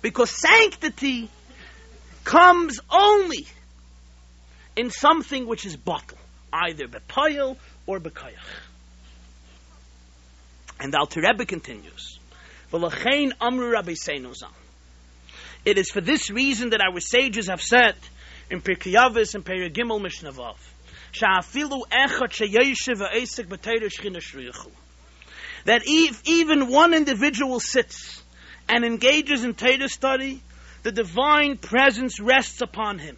Because sanctity comes only in something which is bottle, either bepoil or bekoyach. And the Alter Rebbe continues, V'lachein amru rabbeinu zal. It is for this reason that our sages have said in Pirkei Avos and Perek Gimel Mishnah Vav, Sha'afilu echad sheyoshev v'eisek b'Torah shechina shriyachu. That if even one individual sits and engages in Torah study, the divine presence rests upon him.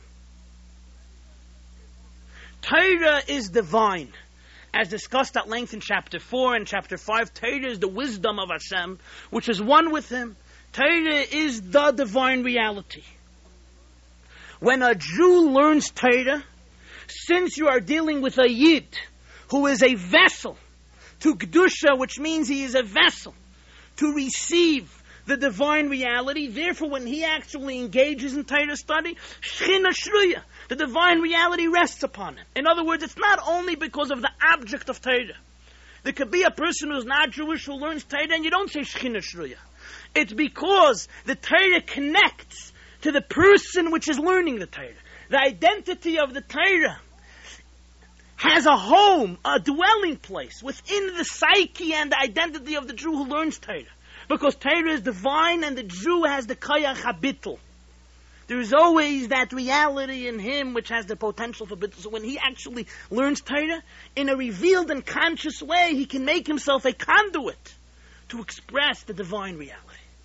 Torah is divine. As discussed at length in chapter 4 and chapter 5, Torah is the wisdom of Hashem, which is one with Him. Torah is the divine reality. When a Jew learns Torah, since you are dealing with a Yid, who is a vessel to Kedusha, which means he is a vessel to receive the divine reality, therefore when he actually engages in Torah study, Shechina Shruya, the divine reality rests upon him. In other words, it's not only because of the object of Torah. There could be a person who's not Jewish who learns Torah and you don't say Shechina Shruya. It's because the Torah connects to the person which is learning the Torah. The identity of the Torah has a home, a dwelling place within the psyche and the identity of the Jew who learns Torah. Because Torah is divine and the Jew has the koyach habitl. There is always that reality in him which has the potential for bittul. So when he actually learns Torah, in a revealed and conscious way, he can make himself a conduit to express the divine reality.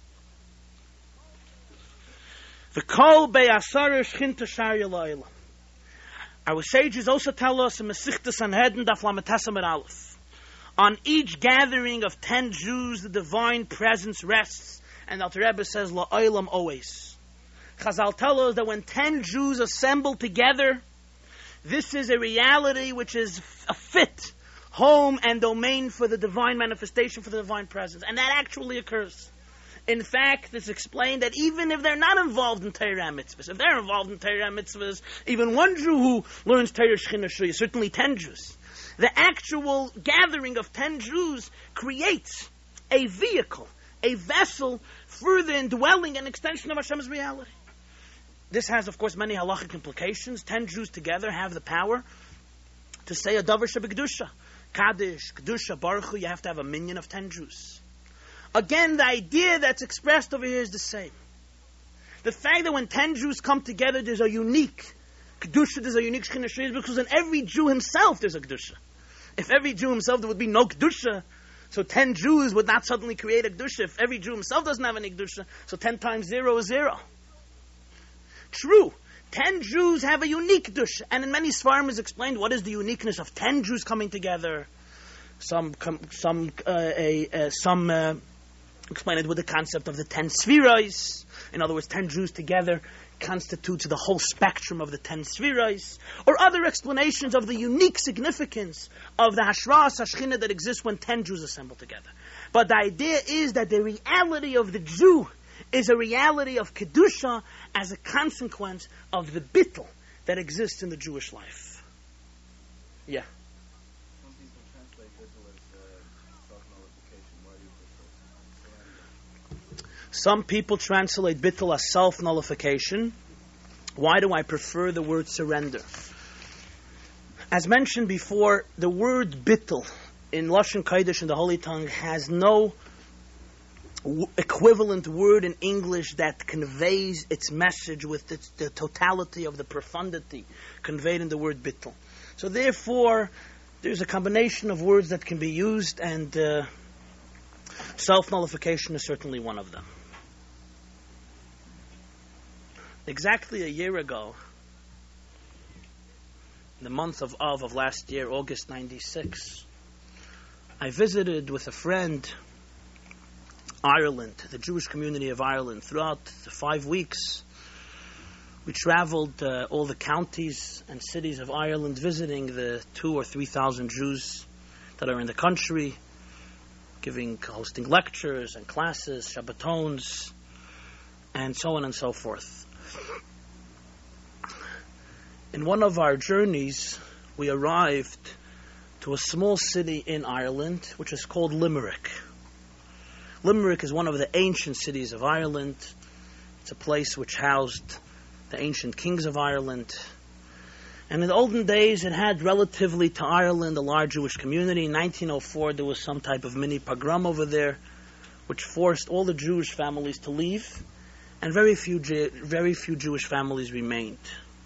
V'kol be'asar shchinta sharya la'olam. Our sages also tell us in Masechta Sanhedrin Daf Lamed Amud Aleph, on each gathering of 10 Jews, the divine presence rests. And Alter Rebbe says, la'olam, always. Chazal tell us that when 10 Jews assemble together, this is a reality which is a fit home and domain for the divine manifestation, for the divine presence. And that actually occurs. In fact, it's explained that even if they're not involved in Torah mitzvahs, if they're involved in Torah mitzvahs, even one Jew who learns Torah Shechina Shruya, certainly 10 Jews, the actual gathering of 10 Jews creates a vehicle, a vessel for the indwelling and extension of Hashem's reality. This has, of course, many halachic implications. 10 Jews together have the power to say a davar shebekdusha. Kaddish, Kedusha, Baruch Hu, you have to have a minyan of 10 Jews. Again, the idea that's expressed over here is the same. The fact that when 10 Jews come together, there's a unique Kedusha, there's a unique Shechina Shruya, because in every Jew himself there's a Kedusha. If every Jew himself there would be no Kedusha, so 10 Jews would not suddenly create a Kedusha. If every Jew himself doesn't have any Kedusha, so 10 times 0 is 0. True, 10 Jews have a unique Kedusha, and in many Sfarim is explained what is the uniqueness of 10 Jews coming together. Some explain it with the concept of the 10 Sfiros. In other words, 10 Jews together constitutes the whole spectrum of the 10 Sfiros, or other explanations of the unique significance of the Hashras Hashchina that exists when 10 Jews assemble together. But the idea is that the reality of the Jew is a reality of Kedusha as a consequence of the bittul that exists in the Jewish life. Yeah. Some people translate bittul as self-nullification. Why do you prefer? Some people translate bittul as self-nullification. Why do I prefer the word surrender? As mentioned before, the word bittul in Lashon Kodesh in the Holy Tongue has no equivalent word in English that conveys its message with the totality of the profundity conveyed in the word bittul. So therefore, there's a combination of words that can be used, and self-nullification is certainly one of them. Exactly a year ago, in the month of Av of last year, August 96, I visited with a friend Ireland, the Jewish community of Ireland. Throughout the 5 weeks, we traveled all the counties and cities of Ireland, visiting the 2,000 or 3,000 Jews that are in the country, hosting lectures and classes, Shabbatons, and so on and so forth. In one of our journeys, we arrived to a small city in Ireland, which is called Limerick. Limerick is one of the ancient cities of Ireland. It's a place which housed the ancient kings of Ireland. And in the olden days, it had relatively to Ireland a large Jewish community. In 1904, there was some type of mini pogrom over there, which forced all the Jewish families to leave, and very few Jewish families remained.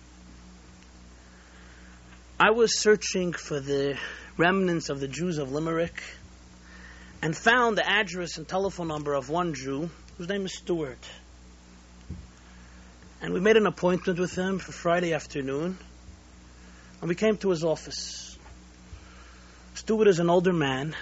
I was searching for the remnants of the Jews of Limerick, and found the address and telephone number of one Jew, whose name is Stuart. And we made an appointment with him for Friday afternoon, and we came to his office. Stuart is an older man,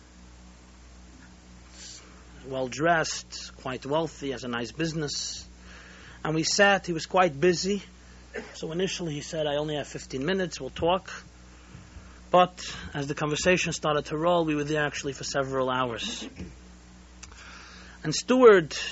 well-dressed, quite wealthy, has a nice business. And we sat, he was quite busy. So initially he said, I only have 15 minutes, we'll talk. But as the conversation started to roll, we were there actually for several hours. And Stuart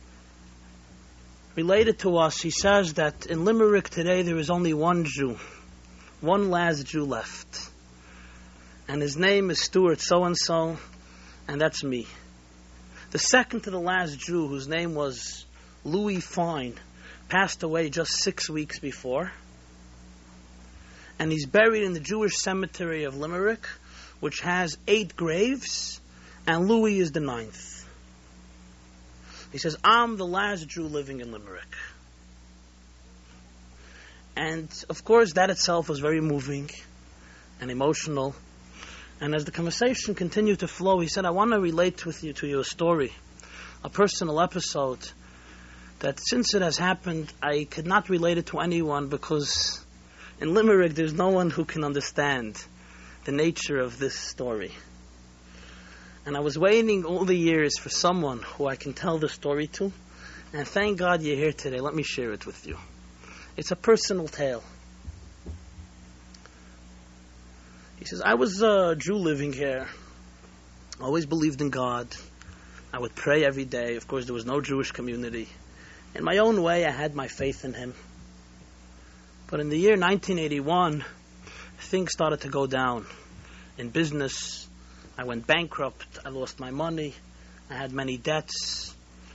related to us, he says that in Limerick today there is only one Jew, one last Jew left. And his name is Stuart so-and-so, and that's me. The second to the last Jew, whose name was Louis Fine, passed away just 6 weeks before. And he's buried in the Jewish cemetery of Limerick, which has 8 graves, and Louis is the 9th. He says, I'm the last Jew living in Limerick. And of course that itself was very moving and emotional. And as the conversation continued to flow, he said, I want to relate to you a story, a personal episode, that since it has happened, I could not relate it to anyone, because in Limerick there's no one who can understand the nature of this story. And I was waiting all the years for someone who I can tell the story to, and thank God you're here today. Let me share it with you. It's a personal tale. He says, I was a Jew living here, always believed in God. I would pray every day. Of course, there was no Jewish community. In my own way, I had my faith in Him. But in the year 1981, things started to go down. In business, I went bankrupt. I lost my money. I had many debts.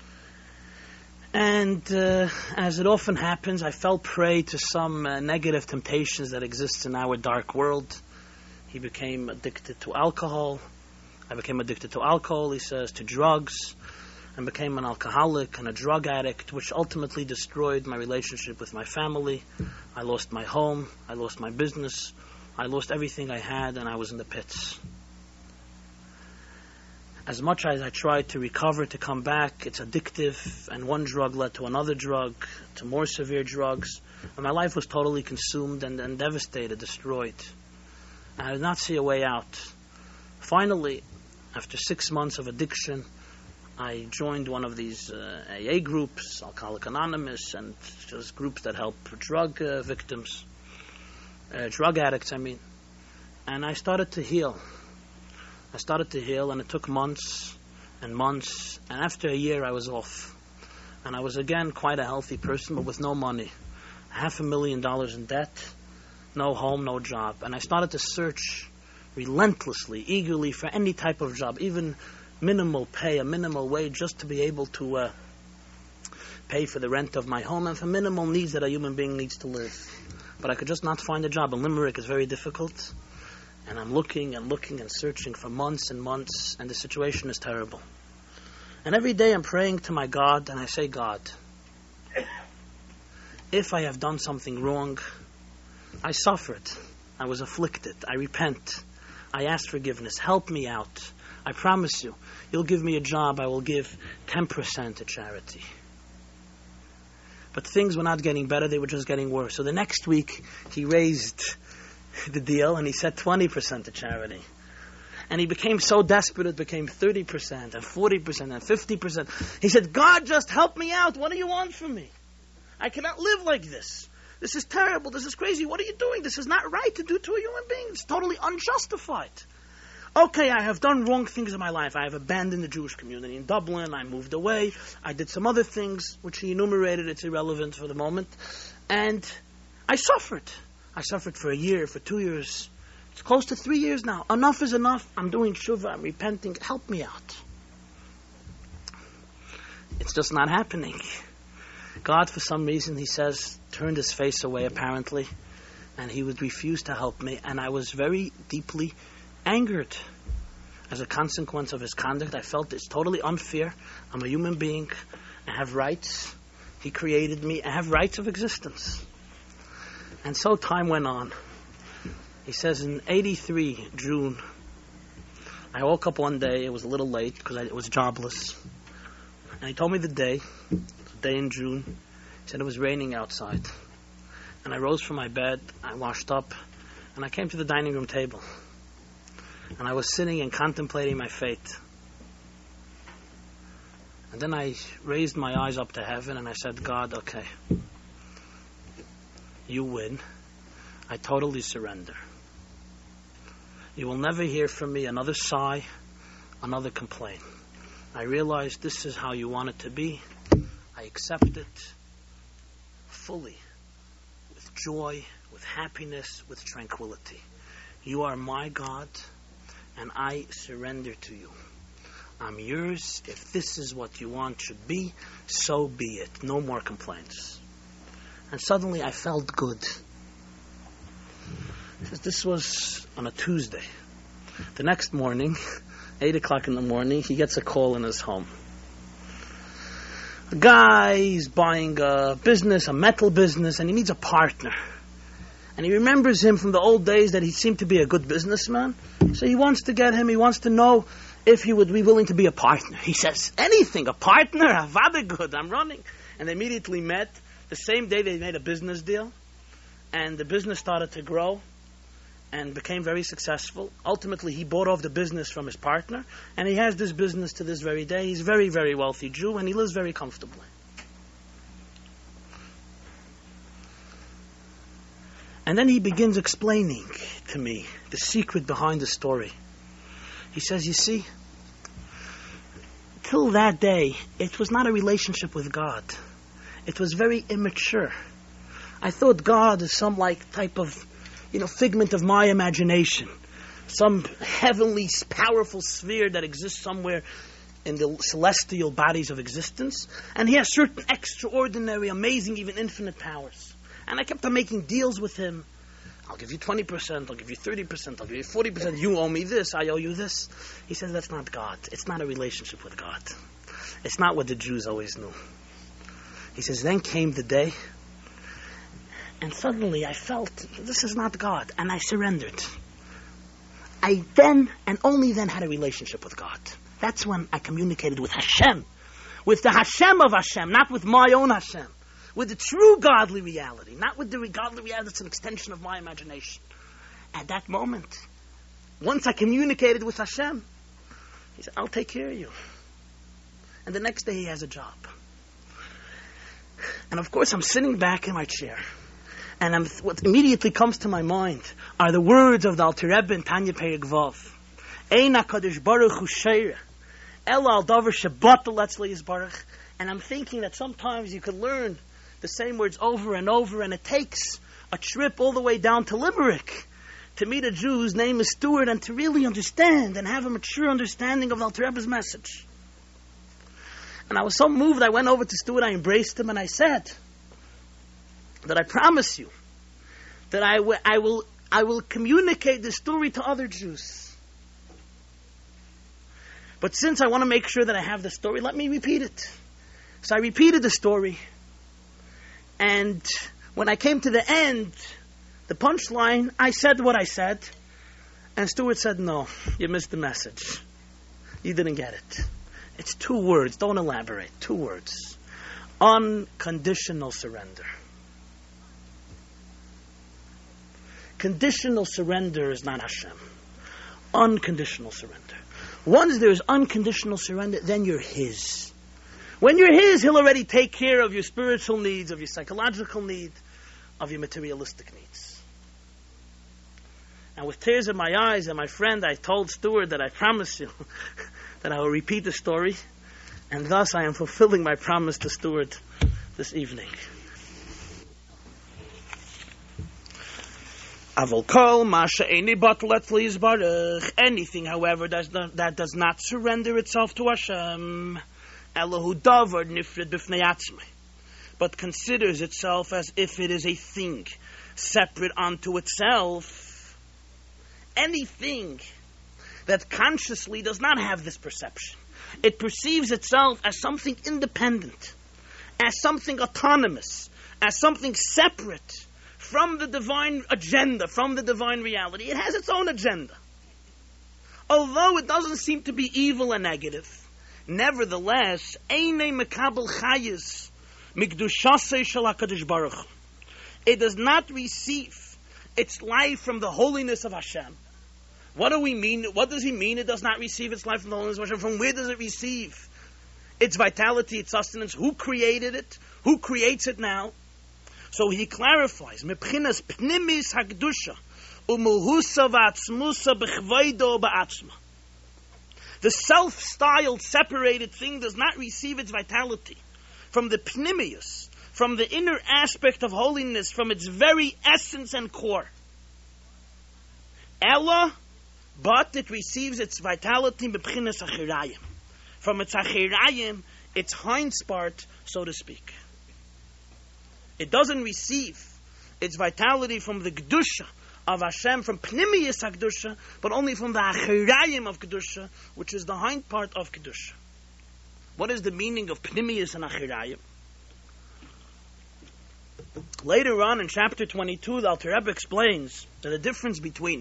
And as it often happens, I fell prey to some negative temptations that exist in our dark world. He became addicted to alcohol. I became addicted to alcohol, he says, to drugs, and became an alcoholic and a drug addict, which ultimately destroyed my relationship with my family. I lost my home. I lost my business. I lost everything I had, and I was in the pits. As much as I tried to recover, to come back, it's addictive, and one drug led to another drug, to more severe drugs, and my life was totally consumed and devastated, destroyed. I did not see a way out. Finally, after 6 months of addiction, I joined one of these AA groups, Alcoholics Anonymous, and just groups that help drug victims, drug addicts, I mean. And I started to heal. And it took months and months, and after a year I was off. And I was again quite a healthy person, but with no money. $500,000 in debt, no home, no job. And I started to search relentlessly, eagerly for any type of job, even minimal pay, a minimal wage, just to be able to pay for the rent of my home and for minimal needs that a human being needs to live. But I could just not find a job. In Limerick, it's very difficult. And I'm looking and searching for months and months, and the situation is terrible. And every day I'm praying to my God, and I say, God, if I have done something wrong, I suffered, I was afflicted, I repent, I ask forgiveness, help me out. I promise you, you'll give me a job, I will give 10% to charity. But things were not getting better, they were just getting worse. So the next week, he raised the deal, and he said 20% to charity. And he became so desperate, it became 30% and 40% and 50%. He said, God, just help me out. What do you want from me? I cannot live like this. This is terrible. This is crazy. What are you doing? This is not right to do to a human being. It's totally unjustified. Okay, I have done wrong things in my life. I have abandoned the Jewish community in Dublin. I moved away. I did some other things, which he enumerated. It's irrelevant for the moment. And I suffered. I suffered for a year, for 2 years. It's close to 3 years now. Enough is enough. I'm doing tshuva. I'm repenting. Help me out. It's just not happening. God, for some reason, he says, turned his face away apparently, and he would refuse to help me, and I was very deeply angered as a consequence of his conduct. I felt it's totally unfair. I'm a human being. I have rights. He created me. I have rights of existence. And so time went on. He says in 83, June, I woke up one day. It was a little late because I was jobless. And he told me the day in June. He said it was raining outside. And I rose from my bed. I washed up. And I came to the dining room table. And I was sitting and contemplating my fate. And then I raised my eyes up to heaven and I said, God, okay, you win. I totally surrender. You will never hear from me another sigh, another complaint. I realized this is how you want it to be. I accept it fully, with joy, with happiness, with tranquility. You are my God, and I surrender to you. I'm yours. If this is what you want should be, so be it. No more complaints. And suddenly I felt good. This was on a Tuesday. The next morning, 8 o'clock in the morning, he gets a call in his home. A guy is buying a business, a metal business, and he needs a partner. And he remembers him from the old days that he seemed to be a good businessman. So he wants to get him, he wants to know if he would be willing to be a partner. He says, anything, a partner, avada good, I'm running. And they immediately met. The same day they made a business deal. And the business started to grow and became very successful. Ultimately, he bought off the business from his partner. And he has this business to this very day. He's a very, very wealthy Jew and he lives very comfortably. And then he begins explaining to me the secret behind the story. He says, you see, till that day, it was not a relationship with God. It was very immature. I thought God is some type of, figment of my imagination. Some heavenly, powerful sphere that exists somewhere in the celestial bodies of existence. And he has certain extraordinary, amazing, even infinite powers. And I kept on making deals with him. I'll give you 20%, I'll give you 30%, I'll give you 40%, you owe me this, I owe you this. He says that's not God. It's not a relationship with God. It's not what the Jews always knew. He says, then came the day, and suddenly I felt, this is not God, and I surrendered. I then, and only then, had a relationship with God. That's when I communicated with Hashem. With the Hashem of Hashem, not with my own Hashem. With the true godly reality, not with the godly reality that's an extension of my imagination. At that moment, once I communicated with Hashem, he said, I'll take care of you. And the next day he has a job. And of course I'm sitting back in my chair, and what immediately comes to my mind are the words of the Alter Rebbe in Tanya Perek Vav. Ein HaKadosh Baruch Hu sheireh, El al davar shebatel etzlo yisbarach. And I'm thinking that sometimes you could learn the same words over and over, and it takes a trip all the way down to Limerick to meet a Jew whose name is Stuart and to really understand and have a mature understanding of the Alter Rebbe's message. And I was so moved, I went over to Stuart, I embraced him, and I said that I promise you that I will communicate this story to other Jews. But since I want to make sure that I have the story, let me repeat it. So I repeated the story. And when I came to the end, the punchline, I said what I said. And Stuart said, no, you missed the message. You didn't get it. It's 2 words. Don't elaborate. 2 words. Unconditional surrender. Conditional surrender is not Hashem. Unconditional surrender. Once there is unconditional surrender, then you're His. When you're His, He'll already take care of your spiritual needs, of your psychological need, of your materialistic needs. And with tears in my eyes, and my friend, I told Stuart that I promise you that I will repeat the story, and thus I am fulfilling my promise to Stuart this evening. Anything, however, that does not surrender itself to Hashem, Elohu davar nifred b'fnei atzmei. but considers itself as if it is a thing separate unto itself, anything that consciously does not have this perception, it perceives itself as something independent, as something autonomous, as something separate from the divine agenda, from the divine reality. It has its own agenda. Although it doesn't seem to be evil and negative, nevertheless, Einei Mekabel Chayis Mikdushasei Shel HaKadosh Baruch Hu. It does not receive its life from the holiness of Hashem. What do we mean? What does he mean? It does not receive its life from the holiness of Hashem. From where does it receive its vitality, its sustenance? Who created it? Who creates it now? So he clarifies, Mepchinas Pnimis Hakdusha Umuhusa V'atzmusa B'chvaydo B'atzma. The self-styled, separated thing does not receive its vitality from the Pnimius, from the inner aspect of holiness, from its very essence and core. Ella, but it receives its vitality Mepchinas Achirayim, from its Achirayim, its hinds part, so to speak. It doesn't receive its vitality from the Kedusha of Hashem, from Pnimius HaKedusha, but only from the Achirayim of Kedusha, which is the hind part of Kedusha. What is the meaning of Pnimius and Achirayim? Later on in chapter 22, the Alter Rebbe explains that the difference between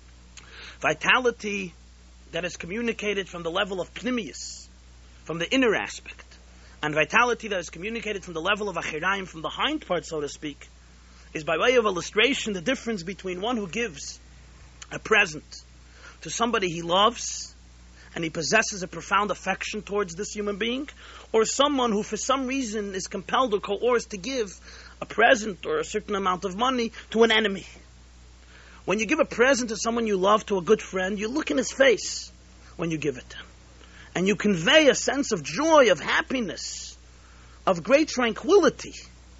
vitality that is communicated from the level of Pnimius, from the inner aspect, and vitality that is communicated from the level of Achirayim, from the hind part, so to speak, is by way of illustration the difference between one who gives a present to somebody he loves and he possesses a profound affection towards this human being, or someone who for some reason is compelled or coerced to give a present or a certain amount of money to an enemy. When you give a present to someone you love, to a good friend, you look in his face when you give it to him. And you convey a sense of joy, of happiness, of great tranquility,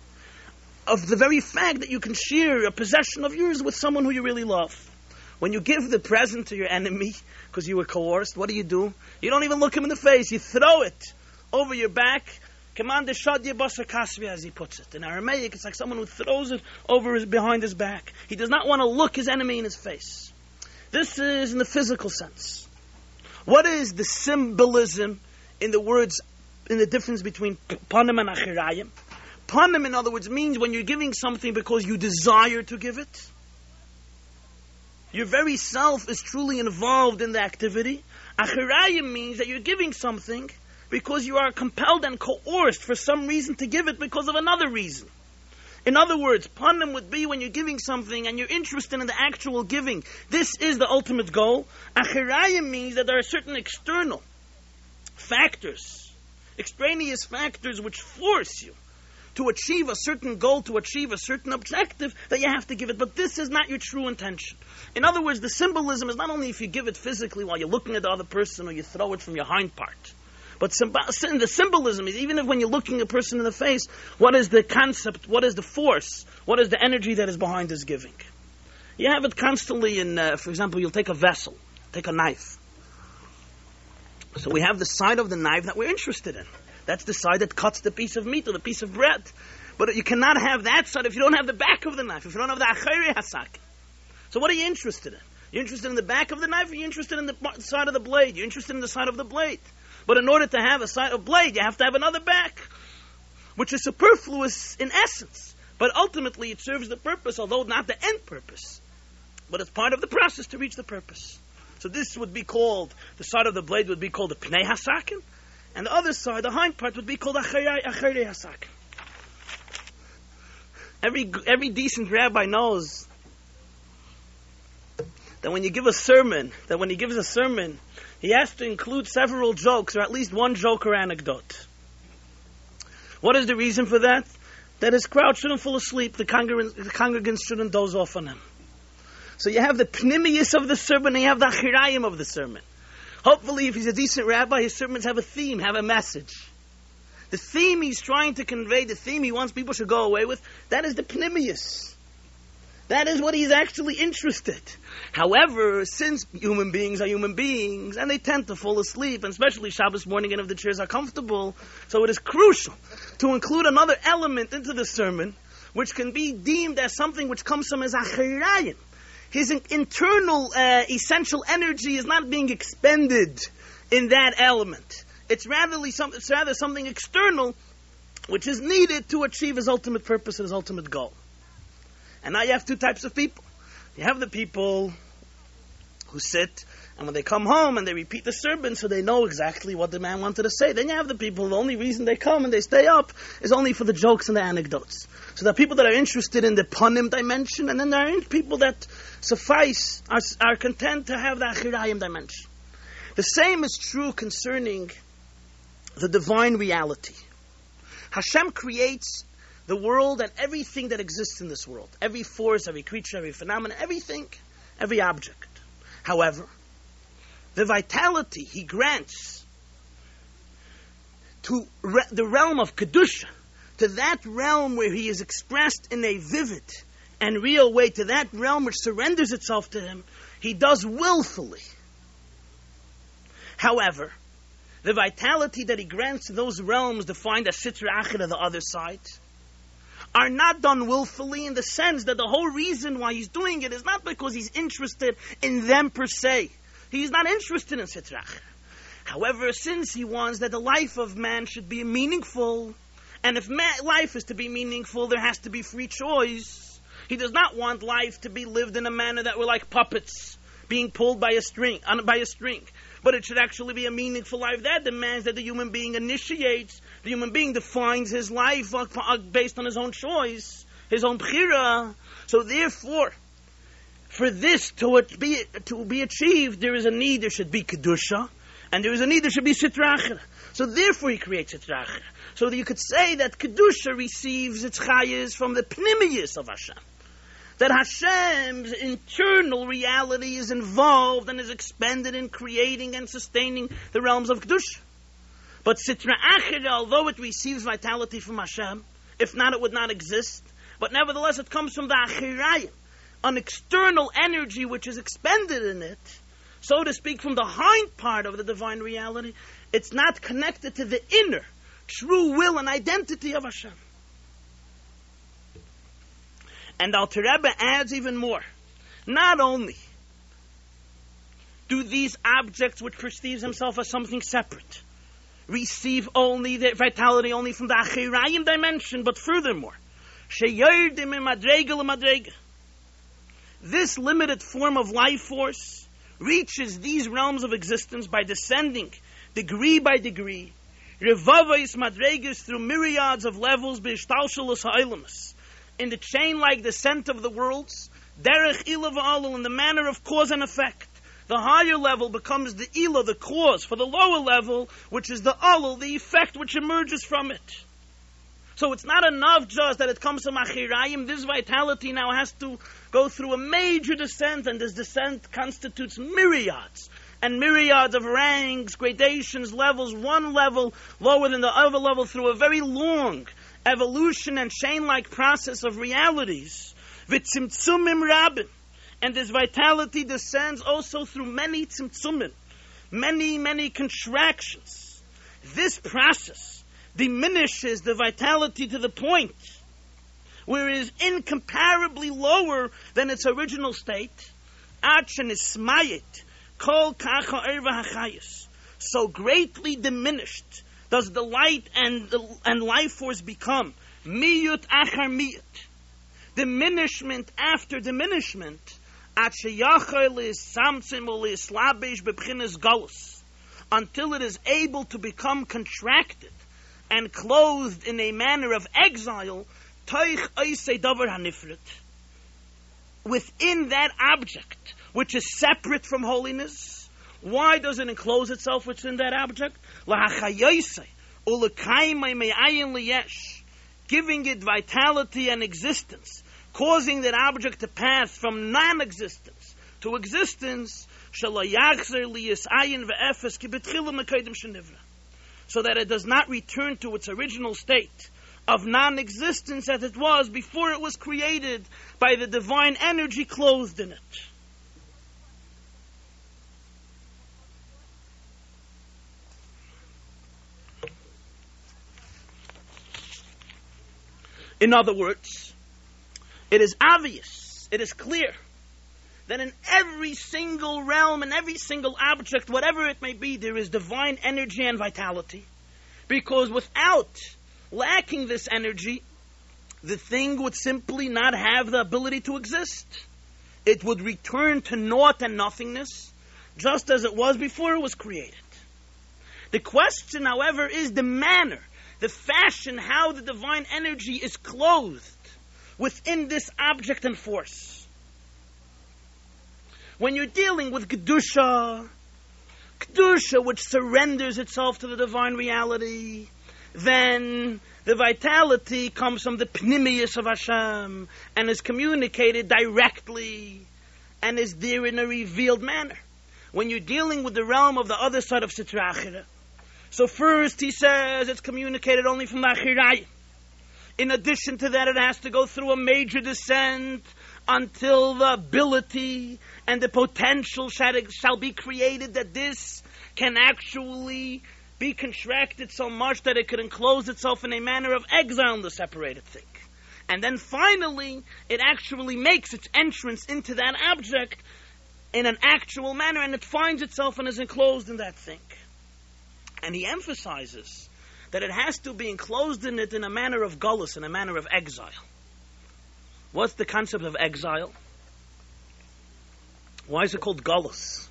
of the very fact that you can share a possession of yours with someone who you really love. When you give the present to your enemy because you were coerced, what do? You don't even look him in the face. You throw it over your back. Command the shadya basar kasvi, as he puts it. In Aramaic, it's like someone who throws it behind his back. He does not want to look his enemy in his face. This is in the physical sense. What is the symbolism in the words, in the difference between panim and achirayim? Panim, in other words, means when you're giving something because you desire to give it. Your very self is truly involved in the activity. Achirayim means that you're giving something because you are compelled and coerced for some reason to give it because of another reason. In other words, panim would be when you're giving something and you're interested in the actual giving. This is the ultimate goal. Achirayim means that there are certain external factors, extraneous factors which force you to achieve a certain goal, to achieve a certain objective, that you have to give it. But this is not your true intention. In other words, the symbolism is not only if you give it physically while you're looking at the other person or you throw it from your hind part. But the symbolism is, even if when you're looking a person in the face, what is the concept, what is the force, what is the energy that is behind this giving? You have it constantly in, for example, you'll take a vessel, take a knife. So we have the side of the knife that we're interested in. That's the side that cuts the piece of meat or the piece of bread. But you cannot have that side if you don't have the back of the knife, if you don't have the acheri hasak. So what are you interested in? You're interested in the back of the knife, or you're interested in the side of the blade? You're interested in the side of the blade. But in order to have a side of blade, you have to have another back, which is superfluous in essence. But ultimately it serves the purpose, although not the end purpose. But it's part of the process to reach the purpose. So this would be called, the side of the blade would be called the pnei hasakin, and the other side, the hind part, would be called acheri hasakin. Every decent rabbi knows that when you give a sermon, he has to include several jokes, or at least one joke or anecdote. What is the reason for that? That his crowd shouldn't fall asleep, the congregants shouldn't doze off on him. So you have the pnimius of the sermon, and you have the achirayim of the sermon. Hopefully, if he's a decent rabbi, his sermons have a theme, have a message. The theme he's trying to convey, the theme he wants people to go away with, that is the pnimius. That is what he's actually interested. However, since human beings are human beings, and they tend to fall asleep, and especially Shabbos morning, and if the chairs are comfortable, so it is crucial to include another element into the sermon, which can be deemed as something which comes from his achirayim. His internal essential energy is not being expended in that element. It's rather something external which is needed to achieve his ultimate purpose and his ultimate goal. And now you have two types of people. You have the people who sit, and when they come home and they repeat the sermon so they know exactly what the man wanted to say. Then you have the people, the only reason they come and they stay up is only for the jokes and the anecdotes. So there are people that are interested in the panim dimension, and then there are people that suffice, are content to have the achirayim dimension. The same is true concerning the divine reality. Hashem creates the world and everything that exists in this world. Every force, every creature, every phenomenon, everything, every object. However, the vitality he grants to the realm of Kedusha, to that realm where he is expressed in a vivid and real way, to that realm which surrenders itself to him, he does willfully. However, the vitality that he grants to those realms defined as Sitra Achra, the other side, are not done willfully, in the sense that the whole reason why he's doing it is not because he's interested in them per se. He's not interested in Sitra Achra. However, since he wants that the life of man should be meaningful, and if life is to be meaningful, there has to be free choice. He does not want life to be lived in a manner that we're like puppets being pulled by a string. But it should actually be a meaningful life. That demands that the human being initiates, the human being defines his life based on his own choice, his own bchira. So therefore, for this to be achieved, there is a need, there should be Kedusha, and there is a need, there should be Sitra Achra. So therefore he creates Sitra Achra. So that you could say that Kedusha receives its chayas from the pnimiyus of Hashem. That Hashem's internal reality is involved and is expended in creating and sustaining the realms of Kedusha. But Sitra Achra, although it receives vitality from Hashem, if not it would not exist, but nevertheless it comes from the Achirayim, an external energy which is expended in it, so to speak, from the hind part of the divine reality. It's not connected to the inner, true will and identity of Hashem. And Alter Rebbe adds even more. Not only do these objects which perceives himself as something separate receive only the vitality only from the Achirayim dimension, but furthermore, Sheyerdim Madrega L'Madrega, this limited form of life force reaches these realms of existence by descending degree by degree, Revavais Madregas, through myriads of levels, B'ishtalshalos Ha'ilamas, in the chain-like descent of the worlds, derech ilah v'alul, in the manner of cause and effect. The higher level becomes the ilah, the cause, for the lower level, which is the alul, the effect which emerges from it. So it's not enough just that it comes from Achirayim. This vitality now has to go through a major descent, and this descent constitutes myriads and myriads of ranks, gradations, levels, one level lower than the other level, through a very long evolution and chain-like process of realities. V'tzimtzumim rabin. And this vitality descends also through many tzimtzumim, many contractions. This process diminishes the vitality to the point where it is incomparably lower than its original state. Achen ismayit kol kacha erva hachayis. So greatly diminished does the light and life force become. Miyut achar miyut. Diminishment after diminishment. Until it is able to become contracted and clothed in a manner of exile, within that object which is separate from holiness. Why does it enclose itself within that object? Giving it vitality and existence, causing that object to pass from non-existence to existence, so that it does not return to its original state of non-existence as it was before it was created by the divine energy clothed in it. In other words, it is obvious, it is clear, that in every single realm, in every single object, whatever it may be, there is divine energy and vitality. Because without lacking this energy, the thing would simply not have the ability to exist. It would return to naught and nothingness, just as it was before it was created. The question, however, is the manner, the fashion, how the divine energy is clothed within this object and force. When you're dealing with Kedusha which surrenders itself to the divine reality, then the vitality comes from the Pnimius of Hashem and is communicated directly and is there in a revealed manner. When you're dealing with the realm of the other side of Sitra Achira, so first he says it's communicated only from the Achirayim. In addition to that, it has to go through a major descent until the ability and the potential shall be created that this can actually be contracted so much that it could enclose itself in a manner of exile in the separated thing. And then finally, it actually makes its entrance into that object in an actual manner, and it finds itself and is enclosed in that thing. And he emphasizes that it has to be enclosed in it in a manner of gullus, in a manner of exile. What's the concept of exile? Why is it called gullus?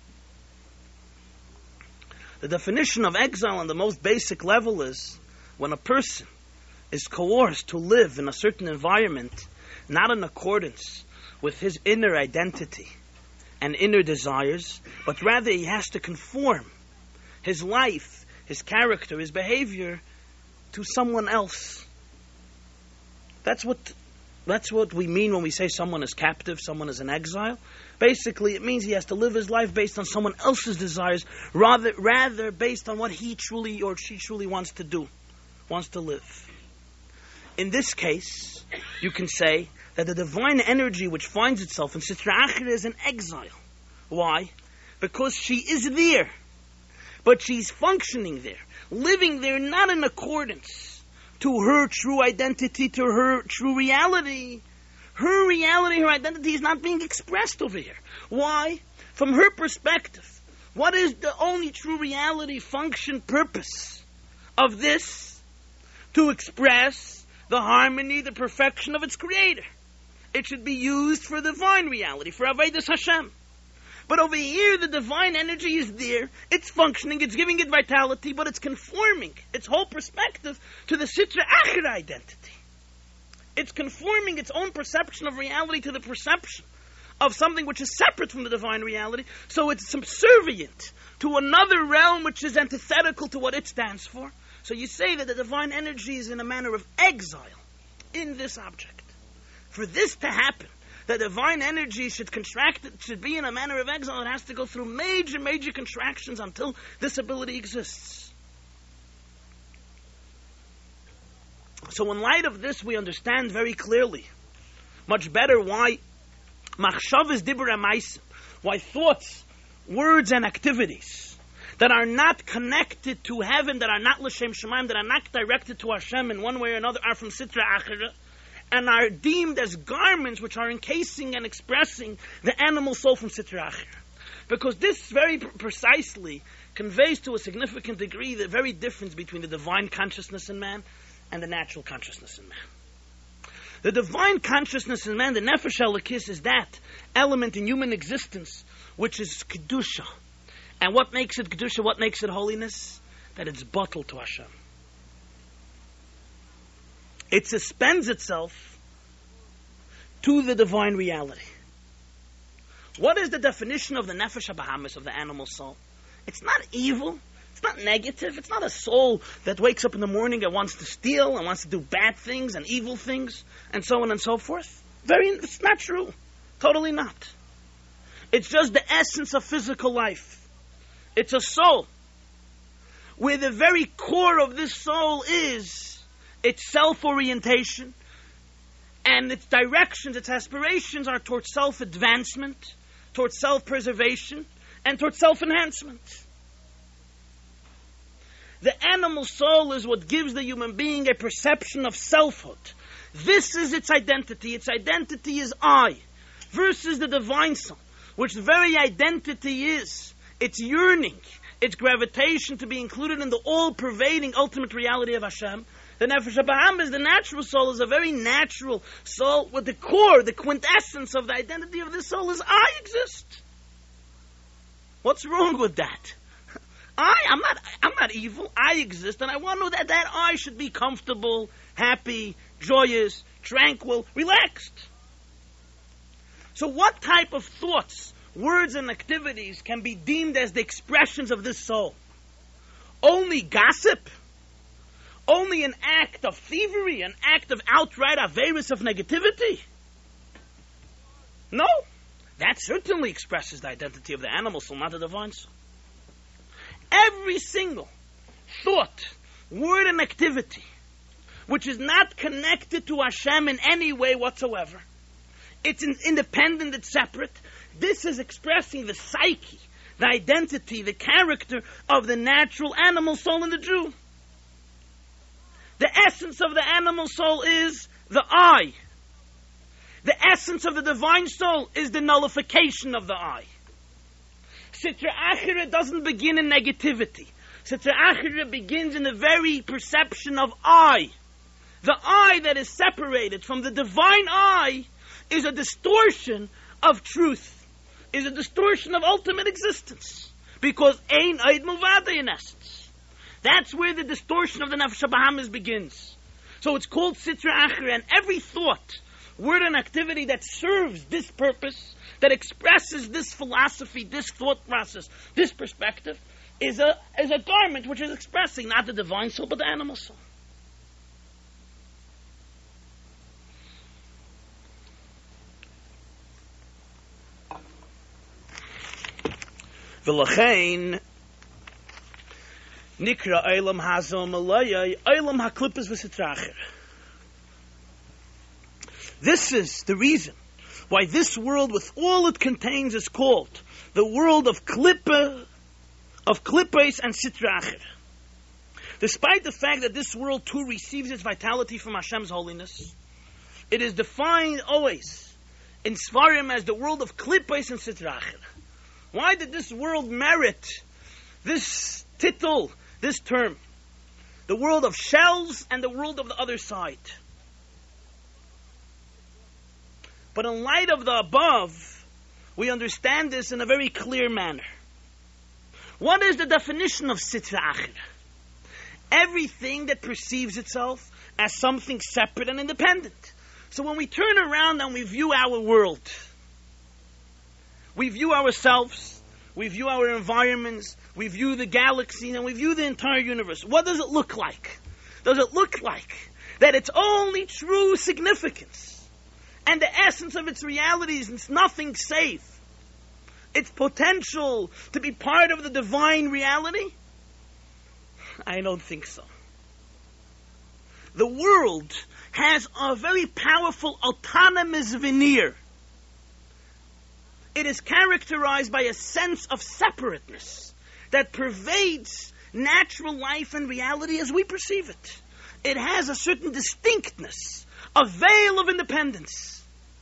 The definition of exile on the most basic level is when a person is coerced to live in a certain environment not in accordance with his inner identity and inner desires, but rather he has to conform his life, his character, his behavior to someone else. That's what we mean when we say someone is captive, someone is in exile. Basically, it means he has to live his life based on someone else's desires, rather based on what he truly or she truly wants to do, wants to live. In this case, you can say that the divine energy which finds itself in Sitra Achira is in exile. Why? Because she is there, but she's functioning there, living there not in accordance to her true identity, to her true reality. Her reality, her identity is not being expressed over here. Why? From her perspective, what is the only true reality, function, purpose of this? To express the harmony, the perfection of its creator. It should be used for divine reality, for Avodas Hashem. But over here, the divine energy is there, it's functioning, it's giving it vitality, but it's conforming its whole perspective to the Sitra Achira identity. It's conforming its own perception of reality to the perception of something which is separate from the divine reality, so it's subservient to another realm which is antithetical to what it stands for. So you say that the divine energy is in a manner of exile in this object. For this to happen, the divine energy should be in a manner of exile. It has to go through major contractions until this ability exists. So in light of this, we understand very clearly, much better, why machshavas dibur amaisim, why thoughts, words, and activities that are not connected to heaven, that are not l'shem shemaim, that are not directed to Hashem in one way or another, are from Sitra Achira, and are deemed as garments which are encasing and expressing the animal soul from Sitra Achira. Because this very precisely conveys to a significant degree the very difference between the divine consciousness in man and the natural consciousness in man. The divine consciousness in man, the Nefesh Elokis, is that element in human existence which is Kedusha. And what makes it Kedusha, what makes it holiness? That it's bottled to Hashem. It suspends itself to the divine reality. What is the definition of the Nefesh HaBahamis, of the animal soul? It's not evil. It's not negative. It's not a soul that wakes up in the morning and wants to steal and wants to do bad things and evil things and so on and so forth. It's not true. Totally not. It's just the essence of physical life. It's a soul where the very core of this soul is its self-orientation, and its directions, its aspirations are towards self-advancement, towards self-preservation, and towards self-enhancement. The animal soul is what gives the human being a perception of selfhood. This is its identity. Its identity is I, versus the divine soul, which very identity is its yearning, its gravitation to be included in the all-pervading ultimate reality of Hashem. The Nefesh HaBahamis, the natural soul, is a very natural soul with the core, the quintessence of the identity of this soul is I exist. What's wrong with that? I'm not evil. I exist, and I want to know that I should be comfortable, happy, joyous, tranquil, relaxed. So what type of thoughts, words, and activities can be deemed as the expressions of this soul? Only gossip? Only an act of thievery? An act of outright averus of negativity? No. That certainly expresses the identity of the animal soul, not the divine soul. Every single thought, word, and activity which is not connected to Hashem in any way whatsoever, it's independent, it's separate, this is expressing the psyche, the identity, the character of the natural animal soul in the Jew. The essence of the animal soul is the I. The essence of the divine soul is the nullification of the I. Sitra Achira doesn't begin in negativity. Sitra Achira begins in the very perception of I. The I that is separated from the divine I is a distortion of truth, is a distortion of ultimate existence. Because Ein Eid Muvada in essence. That's where the distortion of the Nefesh HaBahamis begins. So it's called Sitra Achira, and every thought, word, and activity that serves this purpose, that expresses this philosophy, this thought process, this perspective, is a garment which is expressing not the divine soul, but the animal soul. V'lachein nikra Eilam Hazal Malaya Eilam HaKlippas V'Sitra Achira. This is the reason why this world, with all it contains, is called the world of Klippa, of Klippos and Sitra Achira. Despite the fact that this world too receives its vitality from Hashem's holiness, it is defined always in Sfarim as the world of Klippos and Sitra Achira. Why did this world merit this title, this term? The world of shells and the world of the other side. But in light of the above, we understand this in a very clear manner. What is the definition of Sitra Achira? Everything that perceives itself as something separate and independent. So when we turn around and we view our world, we view ourselves, we view our environments, we view the galaxy, and we view the entire universe. What does it look like? Does it look like that its only true significance and the essence of its reality is it's nothing save its potential to be part of the divine reality? I don't think so. The world has a very powerful autonomous veneer. It is characterized by a sense of separateness that pervades natural life and reality as we perceive it. It has a certain distinctness, a veil of independence.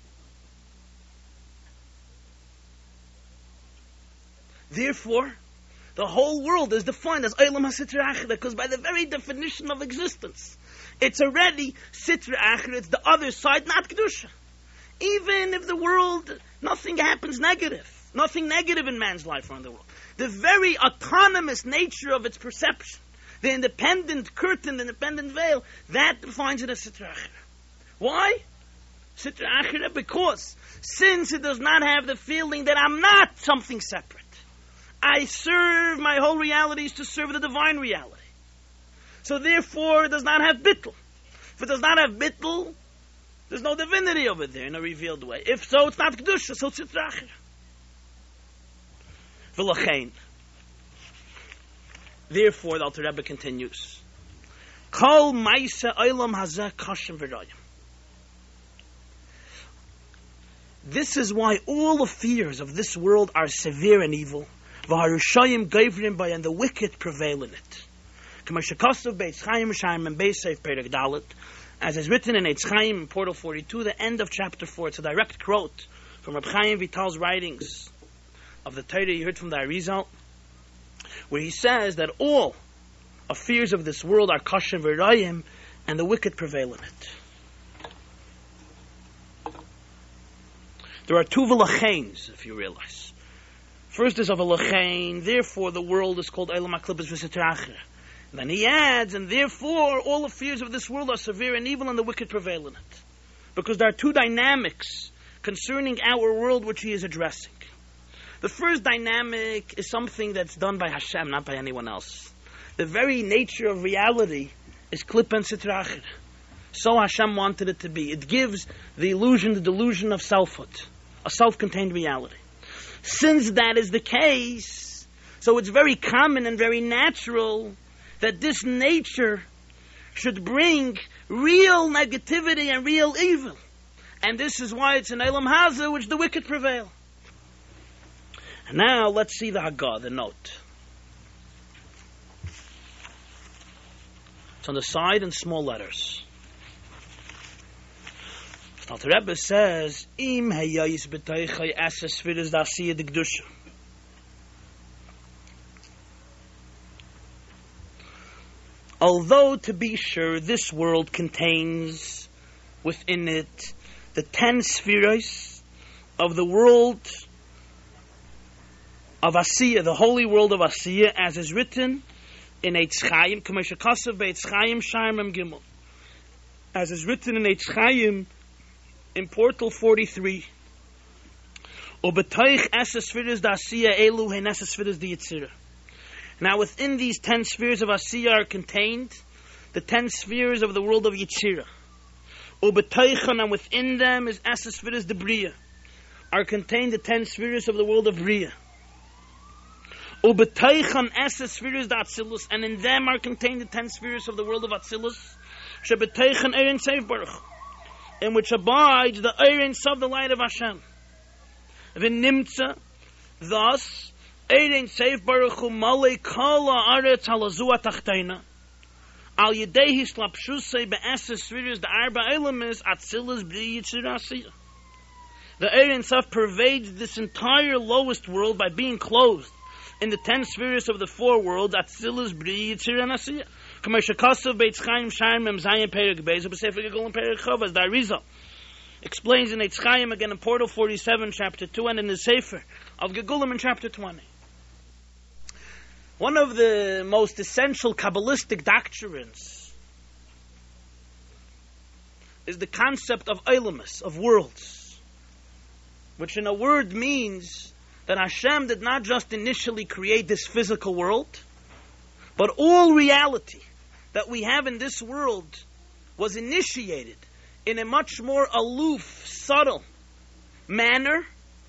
Therefore, the whole world is defined as Eilam HaSitra Achira, because by the very definition of existence, it's already Sitra Achira, it's the other side, not Kedusha. Even if the world, nothing happens negative, nothing negative in man's life around the world. The very autonomous nature of its perception, the independent curtain, the independent veil, that defines it as Sitra Achira. Why? Sitra Achira, because since it does not have the feeling that I'm not something separate, I serve, my whole reality is to serve the divine reality. So therefore, it does not have bittul. If it does not have bittul, there's no divinity over there in a revealed way. If so, it's not Kedusha, so it's Sitra Achira. V'lachein. Therefore, the Alter Rebbe continues. Kol ma'isa olam hazeh kashem v'rayim. This is why all the fears of this world are severe and evil. V'harushayim gavrim by, and the wicked prevail in it. K'mashakasav Beitz Chaim Shayim and Beis Seif Perek Dalet, as is written in Eitz Chaim in Portal 42, the end of chapter 4. It's a direct quote from Reb Chaim Vital's writings of the Torah you heard from the Arizal, where he says that all affairs of this world are kashem v'rayim, and the wicked prevail in it. There are two v'lachains, if you realize. First is a v'lachain, therefore the world is called Eilam HaKlippos v'Sitracher. Then he adds, and therefore all affairs of this world are severe and evil, and the wicked prevail in it. Because there are two dynamics concerning our world which he is addressing. The first dynamic is something that's done by Hashem, not by anyone else. The very nature of reality is klippa and sitracher. So Hashem wanted it to be. It gives the illusion, the delusion of selfhood, a self-contained reality. Since that is the case, so it's very common and very natural that this nature should bring real negativity and real evil. And this is why it's in Eilam Hazeh which the wicked prevail. And now let's see the Haggah, the note. It's on the side in small letters. Now the Rebbe says, Im heyayis b'teichai eses firis da'asiyah d'gdusha. Although, to be sure, this world contains within it the 10 spheres of the world of Asiyah, the holy world of Asiyah, as is written in Eitz Chaim, K'mashakasav Beitz Chaim Shayim Mem Gimel, as is written in Eitz Chaim in Portal 43. Ubetoich eses spheres da'asiyah elu hein eses spheres diyitzira. Now within these 10 spheres of Asiyah are contained the 10 spheres of the world of Yitzira. Ubetoichan, and within them is eses spheres de Bria, are contained the 10 spheres of the world of Bria. Ubetoichan eses spheres da Atzilus, and in them are contained the 10 spheres of the world of Atzilus. Shebetoichan Ein Sof Baruch, in which abides the Ein Sof, the light of Hashem. V'nimtza, thus, Ein Sof Baruch Hu malei kol haaretz halazu hatachtena, al yedei hislapshusei be'eses spheres da arba elemis Atzilus b'li Yitzira Asiyah. The Ein Sof pervades this entire lowest world by being clothed in the 10 spheres of the 4 worlds, Atzilus, Bri, Yitzir, and Asiyah. K'mashakasav Beitz Chaim Shayim Mem Zayin Perek Beis B'Sefer Gigul and Perek Chav, as the Arizal explains in Eitz Chaim again in Portal 47, chapter 2, and in the Sefer of Gegulim in chapter 20. One of the most essential Kabbalistic doctrines is the concept of Eilamus, of worlds, which in a word means that Hashem did not just initially create this physical world, but all reality that we have in this world was initiated in a much more aloof, subtle manner,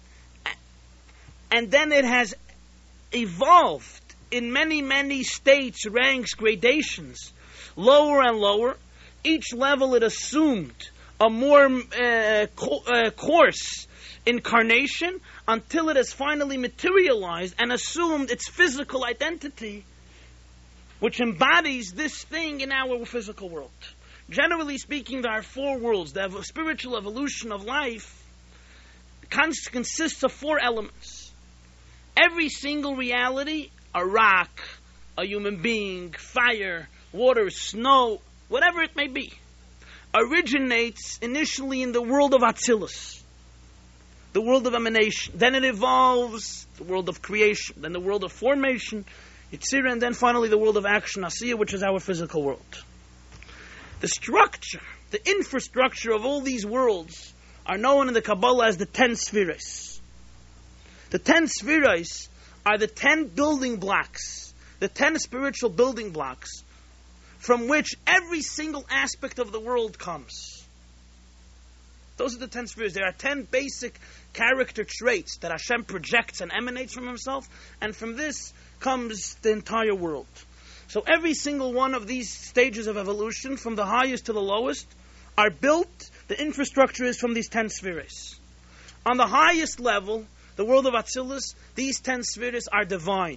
and then it has evolved in many, many states, ranks, gradations, lower and lower. Each level it assumed a more coarse incarnation until it has finally materialized and assumed its physical identity, which embodies this thing in our physical world. Generally speaking, there are 4 worlds. The spiritual evolution of life consists of 4 elements. Every single reality, a rock, a human being, fire, water, snow, whatever it may be, originates initially in the world of Atzilus, the world of emanation. Then it evolves the world of creation, then the world of formation, Yitzira, and then finally the world of action, Asiyah, which is our physical world. The structure, the infrastructure of all these worlds are known in the Kabbalah as the 10 spheres. The 10 spheres are the 10 building blocks, the 10 spiritual building blocks from which every single aspect of the world comes. Those are the 10 spheres. There are 10 basic character traits that Hashem projects and emanates from Himself, and from this comes the entire world. So every single one of these stages of evolution, from the highest to the lowest, are built, the infrastructure is from these 10 spheres. On the highest level, the world of Atzilus, these 10 spheres are divine.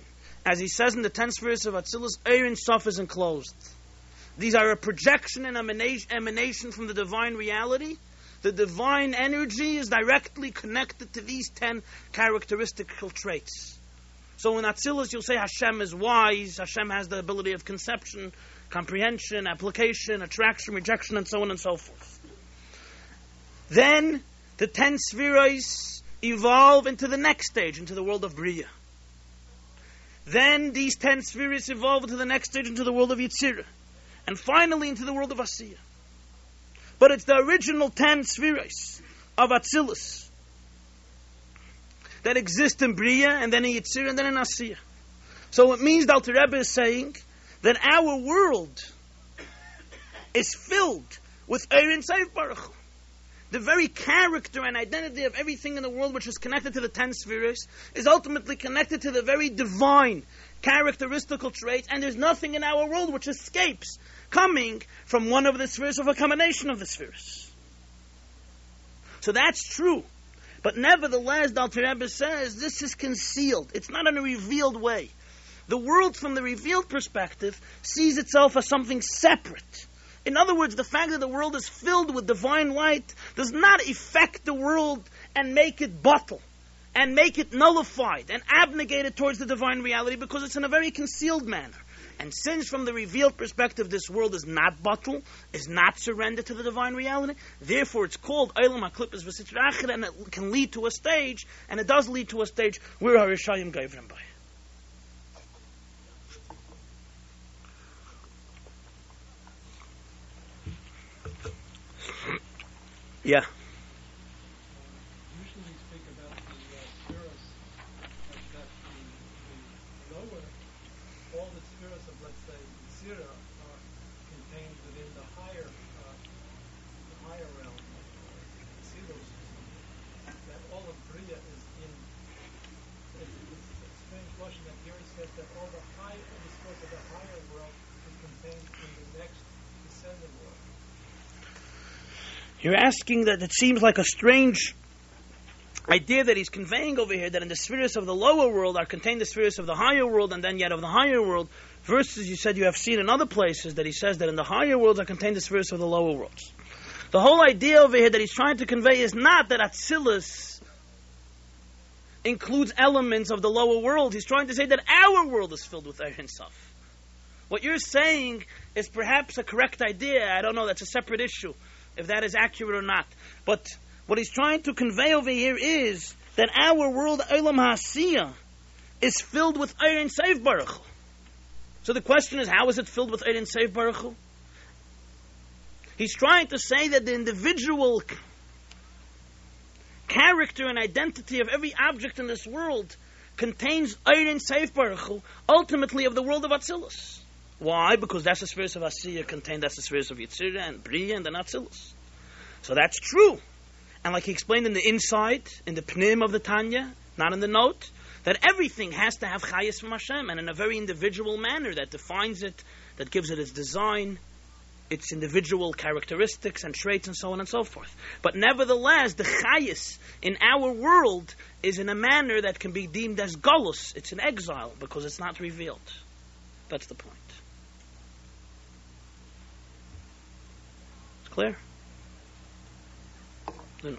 As he says in the 10 spheres of Atzilus, Ein Sof is enclosed. These are a projection and emanation from the divine reality. The divine energy is directly connected to these 10 characteristical traits. So in Atzilus, you'll say Hashem is wise, Hashem has the ability of conception, comprehension, application, attraction, rejection, and so on and so forth. Then, the 10 spheres evolve into the next stage, into the world of Bria. Then, these 10 spheres evolve into the next stage, into the world of Yetzirah. And finally, into the world of Asiyah. But it's the original 10 spheres of Atzilus that exist in Bria, and then in Yetzirah, and then in Asiyah. So it means the Alter Rebbe is saying that our world is filled with Ein Sof Baruch Hu. The very character and identity of everything in the world which is connected to the 10 spheres is ultimately connected to the very divine characteristical traits, and there's nothing in our world which escapes coming from one of the spheres of a combination of the spheres. So that's true. But nevertheless, the Alter Rebbe says this is concealed. It's not in a revealed way. The world from the revealed perspective sees itself as something separate. In other words, the fact that the world is filled with divine light does not affect the world and make it bottle, and make it nullified and abnegated towards the divine reality, because it's in a very concealed manner. And since from the revealed perspective this world is not bottle, is not surrendered to the divine reality, therefore it's called Eilam HaKlippos V'Sitra Achra, and it can lead to a stage, and it does lead to a stage where HaRishayim Gavrim by. Yeah. Usually we speak about the spheres that the lower, all the spheres of, let's say, Yetzirah are contained within the higher realm, Tzilus. That all of Bria is in. It's a strange notion that here it says that all the spheres of the higher world is contained in the next descending world. You're asking that it seems like a strange idea that he's conveying over here, that in the spheres of the lower world are contained the spheres of the higher world, and then yet of the higher world, versus you said you have seen in other places that he says that in the higher worlds are contained the spheres of the lower worlds. The whole idea over here that he's trying to convey is not that Atzilus includes elements of the lower world. He's trying to say that our world is filled with Ein Sof. What you're saying is perhaps a correct idea. I don't know, that's a separate issue, if that is accurate or not. But what he's trying to convey over here is that our world, Eilam HaAsiyah, is filled with Ein Sof Baruch Hu. So the question is, how is it filled with Ein Sof Baruch Hu? He's trying to say that the individual character and identity of every object in this world contains Ein Sof Baruch Hu, ultimately of the world of Atzilus. Why? Because that's the spheres of Asiyah contained, that's the spheres of Yetzirah and Bria and the Atzilus. So that's true. And like he explained in the inside, in the Pnim of the Tanya, not in the note, that everything has to have Chayas from Hashem, and in a very individual manner that defines it, that gives it its design, its individual characteristics and traits and so on and so forth. But nevertheless, the Chayas in our world is in a manner that can be deemed as Golus. It's an exile because it's not revealed. That's the point. Clear? No.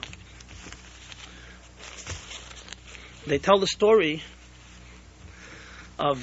They tell the story of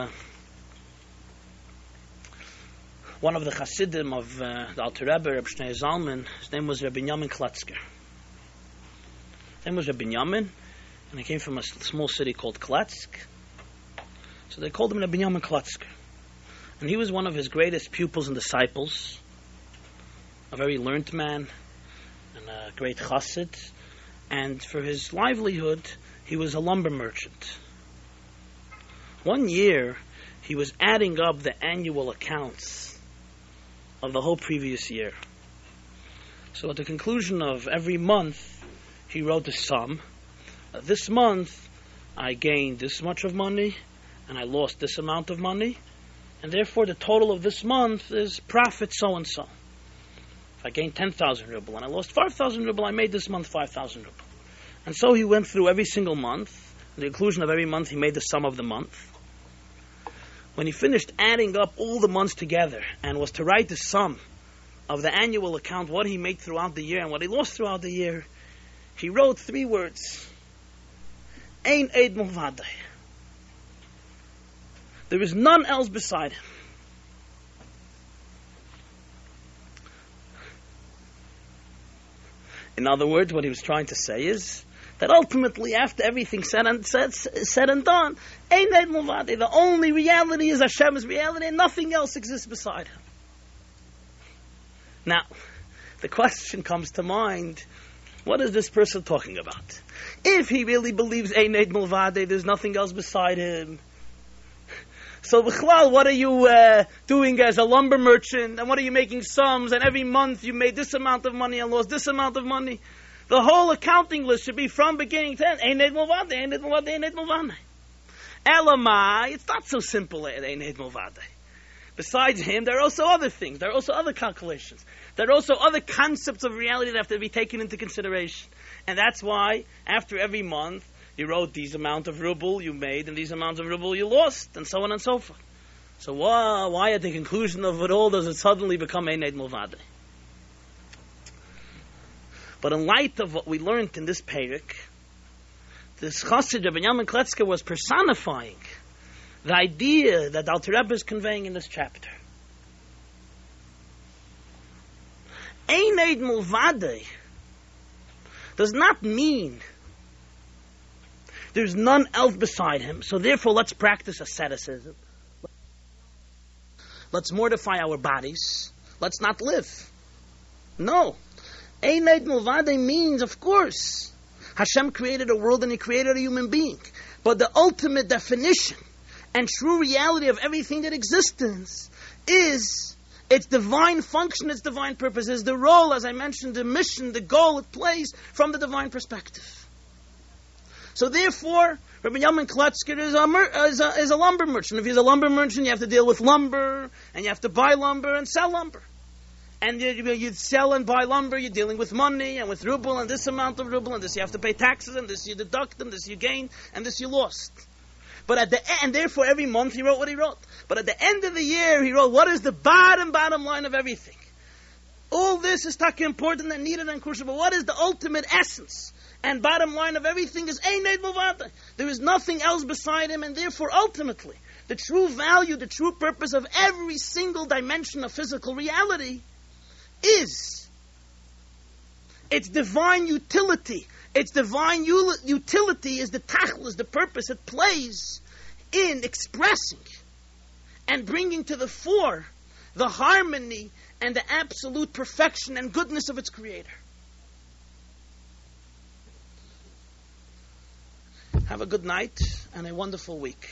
one of the Hasidim of the Alter Rebbe, Reb Shneur Zalman. His name was Reb Binyamin Kletzker. His name was Reb Binyamin, and he came from a small city called Kletsk. So they called him Reb Binyamin Kletzker. And he was one of his greatest pupils and disciples, a very learned man, and a great chassid. And for his livelihood, he was a lumber merchant. One year, he was adding up the annual accounts of the whole previous year. So at the conclusion of every month, he wrote the sum. This month, I gained this much of money, and I lost this amount of money, and therefore the total of this month is profit so-and-so. If I gained 10,000 ruble and I lost 5,000 ruble, I made this month 5,000 ruble. And so he went through every single month. At the conclusion of every month, he made the sum of the month. when he finished adding up all the months together and was to write the sum of the annual account, what he made throughout the year and what he lost throughout the year, he wrote 3 words. Ein Eid Milvadai. There is none else beside him. In other words, what he was trying to say is that ultimately, after everything said and done, Ein Eid Milvadai, the only reality is Hashem's reality, and nothing else exists beside him. Now, the question comes to mind, what is this person talking about? If he really believes Ein Eid Milvadai, there's nothing else beside him. So, B'chlal, what are you doing as a lumber merchant? And what are you making sums? And every month you made this amount of money and lost this amount of money. The whole accounting list should be from beginning to end. Ein Eid Milvadai, Ein Eid Milvadai, Ein Eid Milvadai. Elamai, it's not so simple, Ein Eid Milvadai. Besides him, there are also other things. There are also other calculations. There are also other concepts of reality that have to be taken into consideration. And that's why, after every month, you wrote these amount of ruble you made and these amounts of ruble you lost, and so on and so forth. So why at the conclusion of it all does it suddenly become Ein Eid Milvadai? But in light of what we learned in this Perek, this Chassid of Binyamin Kletzker was personifying the idea that Alter Rebbe is conveying in this chapter. Ein Eid Milvadai does not mean there's none else beside him, so therefore let's practice asceticism. Let's mortify our bodies. Let's not live. No. Ein Eid Milvadai means, of course, Hashem created a world and He created a human being. But the ultimate definition and true reality of everything that exists is its divine function, its divine purpose, is the role, as I mentioned, the mission, the goal it plays from the divine perspective. So therefore, Rabbi Yamin Kletzker is a lumber merchant. If he's a lumber merchant, you have to deal with lumber, and you have to buy lumber and sell lumber. And you sell and buy lumber, you're dealing with money, and with ruble, and this amount of ruble, and this you have to pay taxes, and this you deduct, and this you gain, and this you lost. But at the end, therefore every month he wrote what he wrote. But at the end of the year, he wrote what is the bottom line of everything. All this is taka important and needed and crucial, but what is the ultimate essence and bottom line of everything is Ein Eid Milvadai. There is nothing else beside him, and therefore ultimately, the true value, the true purpose of every single dimension of physical reality is its divine utility. Its divine utility is the tachlis, the purpose it plays in expressing and bringing to the fore the harmony and the absolute perfection and goodness of its creator. Have a good night and a wonderful week.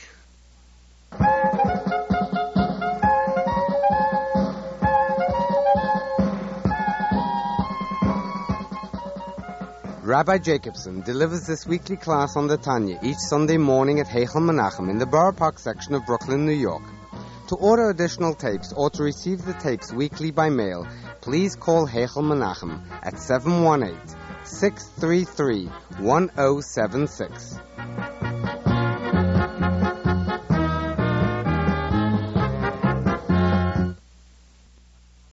Rabbi Jacobson delivers this weekly class on the Tanya each Sunday morning at Heichel Menachem in the Borough Park section of Brooklyn, New York. To order additional tapes or to receive the tapes weekly by mail, please call Heichel Menachem at 718-633-1076.